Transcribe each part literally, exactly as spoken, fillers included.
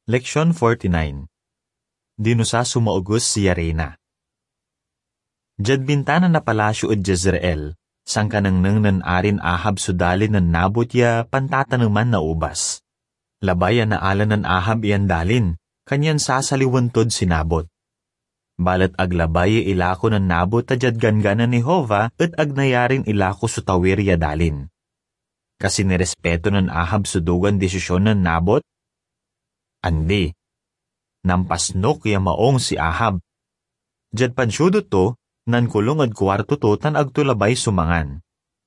Leksyon forty-nine. Dino sa sumaugos si Yarena. Jad bintana na palasyo at Jezreel, sang kanang nang nan arin Ahab sudalin nan nabot ya pantatanuman na ubas. Labayan na ala nan Ahab iyan dalin, kanyan sasaliwantod sinabot. Balat aglabay ilako nan nabot ta jad ganganan ni Hova at agnayarin ilako sutawir ya dalin. Kasi nirespeto nan Ahab sudugan desisyon nan nabot, andi, nampasnok ya maong si Ahab. Jad pansyudot to, nan kulong ad kwarto to tan agtulabay sumangan.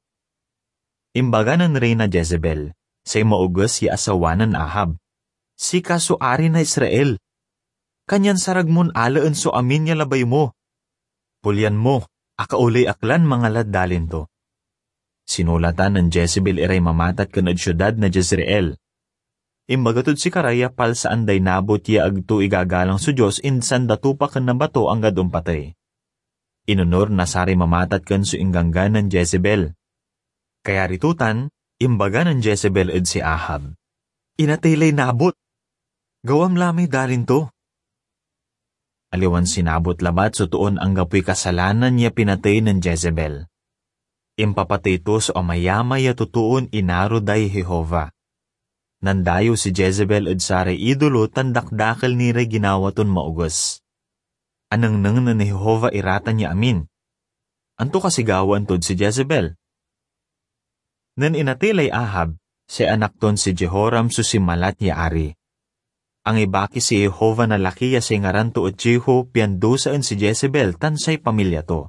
Imbaga ng Reyna Jezebel, say maugas ya asawanan Ahab. Si kasuari na Israel. Kanyan saragmon alaan so amin ya labay mo. Pulyan mo, akaulay aklan mga ladalin to. Sinulatan ng Jezebel iray mamatat kanad syudad na Jezreel. Imbagatod si Karaya pal saan day nabot ya agto igagalang su Diyos insan datupak na bato ang gadumpatay. Inunor na sari mamatat kan su inganggan ng Jezebel. Kaya ritutan, imbaga ng Jezebel ed si Ahab. Inataylay nabot. Gawam lamay dalin to. Aliwan sinabot labat so tuon ang gapoy kasalanan niya pinatay ng Jezebel. Impapatay to so amayama ya tutuon inaro day Jehova. Nandayo si Jezebel ed sare idolo tandakdakal ni re ginawaton maugos. Anang nang na ni Jehova iratan niya amin. Anto kasigawan tod si Jezebel. Nan inatilay Ahab, si anak ton si Jehoram susimalat niya ari. Ang ibaki si Jehova na laki ya si ngaran to at Jeho piandosaan si Jezebel tansay pamilya to.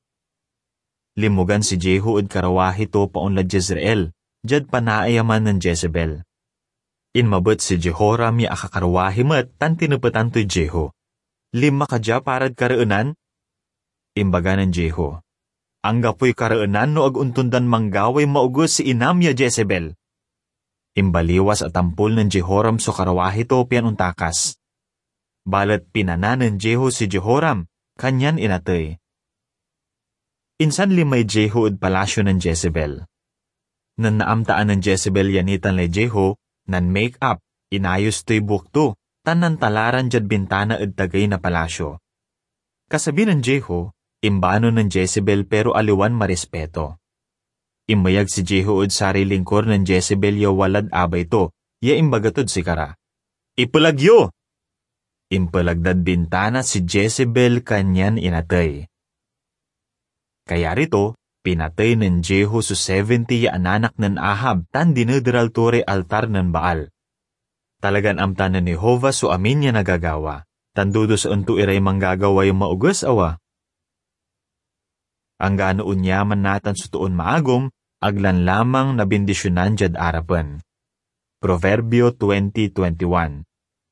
Limugan si Jeho ed karawahi to paunlad Jezreel, jad panaayaman ng Jezebel. Inmabot si Jehoram ya akakarwahi mat tan tinupatan to'y Jeho. Lima kadya parad karaanan? Imbaga ng Jeho. Ang gapoy karaanan no aguntundan manggaway maugos si inam ya Jezebel. Imbaliwas at tampol ng Jehoram so karawahi to pian untakas. Balat pinanan ng Jeho si Jehoram, kanyan inatay. Insan limay Jeho ed palasyo ng Jezebel. Nan naamtaan ng Jezebel yanitan lay Jeho, nan make-up, inayos to'y bukto, tan nan talaran jad bintana ed tagay na palasyo. Kasabi ng Jeho, imbano ng Jezebel pero aliwan marespeto. Imbayag si Jeho ed sari lingkor ng Jezebel ya walad abay to, ya imbagatod si Kara. Ipalagyo! Impalagdad bintana si Jezebel kanyan inatay. Kaya rito, pinatay ng Jeho so seventy ya ananak ng Ahab tan dinederal tore altar ng Baal. Talagan amtanan ni Jehova so amin niya nagagawa, tan dudo sa unto iray manggagawa yung maugos awa. Ang ganoon niya man natan so tuon maagom, aglan lamang na bendisyonan jad arapan. Proverbio twenty twenty-one.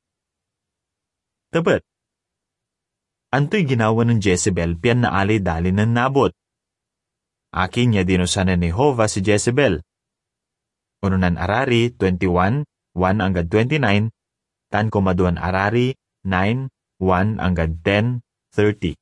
Tabat. Anto'y ginawa ng Jezebel pian na alay dali ng nabot. Akin niya dinusanan ni Jehova si Jezebel. Ununan Arari twenty-one, one hanggang twenty-nine, tan kumaduan Arari nine, one hanggang ten, thirty.